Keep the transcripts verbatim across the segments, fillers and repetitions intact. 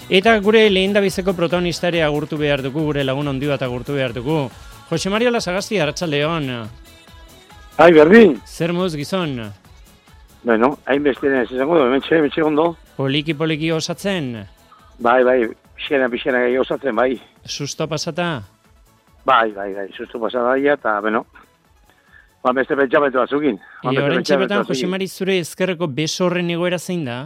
Eta gure lehendabizeko protagonista ere agurtu behar dugu, gure lagun handi bat agurtu behar dugu. Jose Mario Lasagasti, arratsaldeon. Ai, berdin. Zer moduz gizon? Bueno, hainbeste ez izango du, metxe, metxe ondo. Poliki poliki osatzen? Bai, bai, pixena, pixena gai osatzen, bai. Susto pasata? Bai, bai, bai, susto pasata ia, eta, bueno, ba, beste pentsabetu batzukin. E, horrentxe betan, Jose Mari, zure ezkerreko beso horren egoera zein da?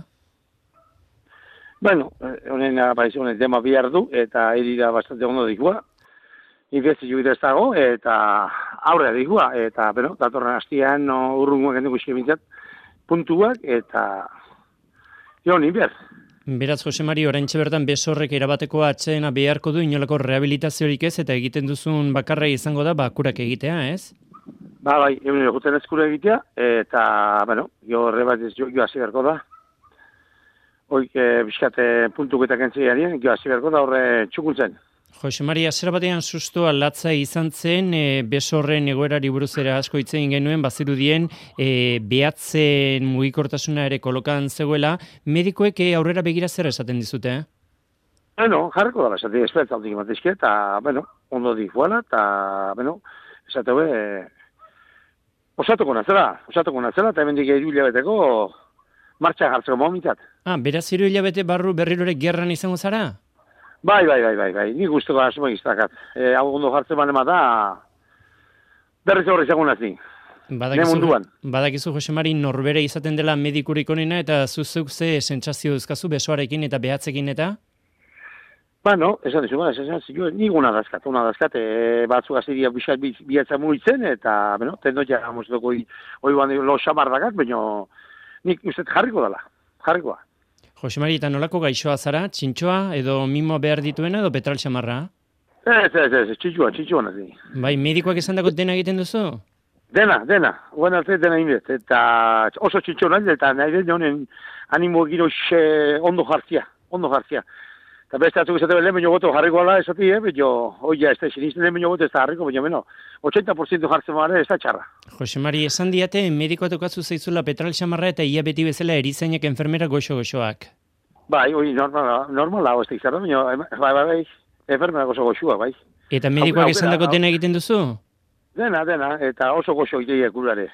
Bueno, honen, bai, honen tema bihar du, eta irira bastante ondo dikua. Infesti jubitu ez dago, eta aurrea dikua, eta, bueno, datorren hastian, no, urrunguak enduko iskimintzat, puntuak, eta, jo, ni behar. Beraz, Jose Mari, oraintxe bertan beso horrek erabateko atseena beharko du inolako rehabilitaziorik ez, eta egiten duzun bakarra izango da bakurak egitea, ez? Ba, bai, egun eguten ezkura egitea, eta, bueno, jo horre bat ez jo, jo hasi beharko da. Hoik, e, biskate puntuk eta kentzeiarien, jo hasi beharko da horre txukuntzen. Jose Mari, azera batean sustoa latza izan zen, e, beso horren egoerari buruzera asko hitz egin genuen, bazirudien e, behatzen mugikortasuna ere kolokan zegoela, medikoek aurrera begira zer esaten dizute, eh? Bueno, jarriko da, esatik espertzaltik matizke, eta, bueno, ondo dikuala, eta, bueno, esate hue, e, osatuko nazela, osatuko nazela, eta hemendik hiru hilabeteko martxa jartzeko momentat. Ah, beraz hiru hilabete barru berrirore gerran izango zara? Bai, bai, bai, bai, bai, nik guztoko asmo iztakat. E, hau ondo jartzen banema da, berriz horri izango nazi. Badakizu, badakizu Jose Mari, norbere izaten dela medikurik onena, eta zuzuk ze sentsazio duzkazu besoarekin eta behatzekin eta? Bueno, esan dizu, ba, esan dizu, nik una dazkat, una dazkat, e, batzuk aziria bixat bihatza muitzen, eta, bueno, tendoia moztoko hoi ban lo xamardakat, baina nik uste jarriko dela, jarrikoa. Jose Mari, eta nolako gaixoa zara? Txintxoa edo mimo behar dituena edo petral xamarra? Ez, ez, ez, txintxoa, txintxoa nazi. Bai, medikoak esan dako dena egiten duzu? Dena, dena, guen arte dena inbet, eta oso txintxoa nahi, eta nahi den honen animo giro ondo jartzia, ondo jartzia. Eta beste atzuk izate lehen baino goto jarriko ala esati, eh, baino, oia, ez da, sinisten lehen baino goto ez da jarriko, baino, beno, ochenta por ciento jartzen baren ez da txarra. Jose Mari, esan diate, medikoa tokatzu zaizula petral xamarra eta ia beti bezala erizainak enfermera goxo-goxoak. Bai, oi, normala, normala, ez da izarra, baino, bai, bai, bai, enfermera goxo-goxoak, bai. Eta medikoak esan dako dena egiten duzu? Dena, dena, eta oso goxo egiteak urare.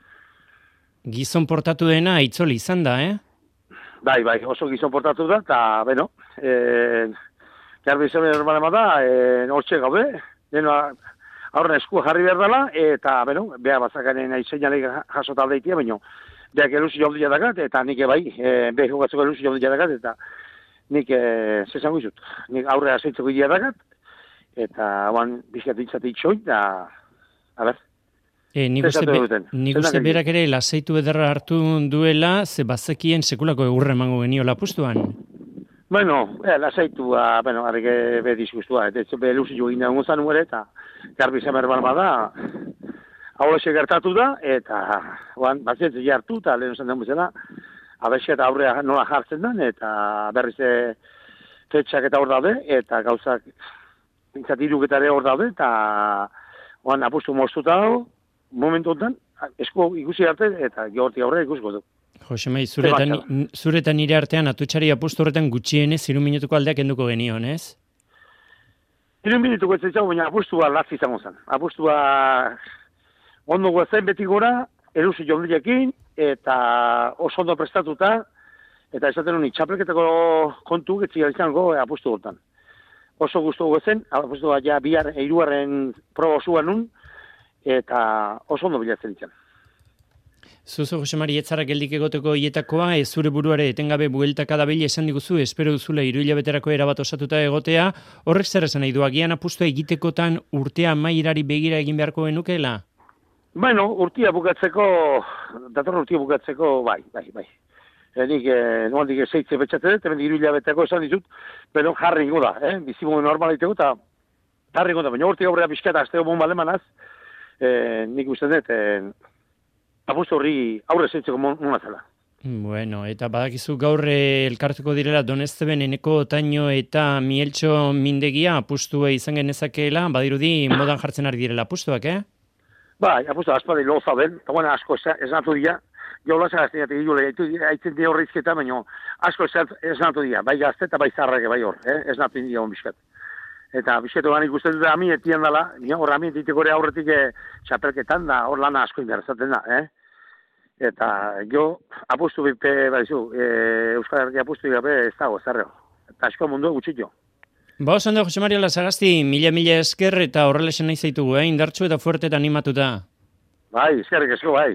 Gizon portatu dena itzoli izan da, eh? Bai, bai, oso gizon portatu da, eta, beno, e, garbi izan behar da, e, hortxe gabe, deno, aurren eskua jarri behar dela, eta, beno, beha batzakaren aizeinalik jaso taldeitia, baina, beak elusi joldia dakat, eta nik bai, e, beha jokatzeko elusi joldia dakat, eta nik, e, zezango izut, nik aurre azeitzeko idea dakat, eta, oan, bizkat ditzatik txoin, eta, a ber, E, nik uste, be, nik uste berak ere lasaitu ederra hartu duela, ze bazekien sekulako egurra emango geniola pustuan. Bueno, eh, lasaitu, uh, bueno, harrike be disgustua, eta ez be luzi jo gina gonzan uere, eta garbi zemer balma da, hau ese gertatu da, eta oan, bazientzi jartu, eta lehen esan den bezala, abexia eta aurrea nola jartzen den, eta berriz fetxak eta hor daude, eta gauzak, pintzat iruketare hor daude, eta oan, apustu moztuta dago, momentu honetan, esko ikusi arte, eta gehortik aurre ikusko du. Jose Mai, zuretan nire artean atutxari apustu horretan gutxienez hiru minutuko aldeak enduko genion, ez? Hiru minutuko ez zaitzago, baina apustua latzi izango zen. Apustua ondo guazen beti gora, erusi jondilekin, eta oso ondo prestatuta, eta esaten honi txapelketako kontu getzik izango apustu horretan. Oso guztu guazen, apustua ja bihar eiruaren proba osuan nun, eta oso ondo bilatzen ditzen. Zuzu, Jose Mari, etzara geldik egoteko hietakoa, ez zure buruare etengabe bueltaka dabili esan diguzu, espero duzula hiru hilabeterako erabat osatuta egotea, horrek zer esan nahi du, agian apustua egitekotan urtea mairari begira egin beharko genukeela? Bueno, urtia bukatzeko, datorra urtia bukatzeko, bai, bai, bai. E, nik, e, nomandik zeitze betxatzen dut, hemen hiru hilabeteko esan ditut, pero jarri ingo da, eh? Bizimu normaliteko, eta jarri ingo da, baina urtia horrea pixkata azteo bon balemanaz, E, nik uste dut, e, apustu horri aurre zeitzeko mona zela. Bueno, eta badakizu gaur elkartuko direla Donezteben Eneko Otaino eta Mieltxo Mindegia apustua izan genezakeela, badirudi modan jartzen ari direla apustuak, eh? Bai, apustu aspari loza den, eta bueno, asko esnatu dira, jola sagazten jate gilule, haitzen di horreizketa, baina asko esnatu dira, bai gazte eta bai zarrake bai hor, eh? Esnatu dira hon bizkat. Eta bizketu gani ikusten dut ami etian dela, hor ami etitekore aurretik txapelketan da, hor lana asko inberzaten da, eh? Eta jo, apustu bipe, baizu, e, Euskal Herria apustu gabe ez dago, zarreo. Eta asko mundu gutxit jo. Ba, oso ondo, Jose Maria Lasagasti, mila-mila esker eta horrela esan nahi zaitugu, eh? Indartsu eta fuerte eta animatuta. Bai, eskerrik esko, bai.